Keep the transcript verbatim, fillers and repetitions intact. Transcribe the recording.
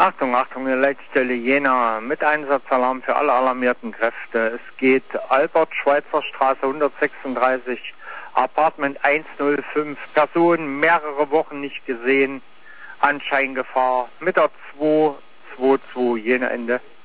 Achtung, Achtung, die Leitstelle Jena mit Einsatzalarm für alle alarmierten Kräfte. Es geht Albert-Schweitzer-Straße hundertsechsunddreißig, Apartment hundertfünf. Person mehrere Wochen nicht gesehen, Anscheingefahr mit der zwei zwei zwei Jena Ende.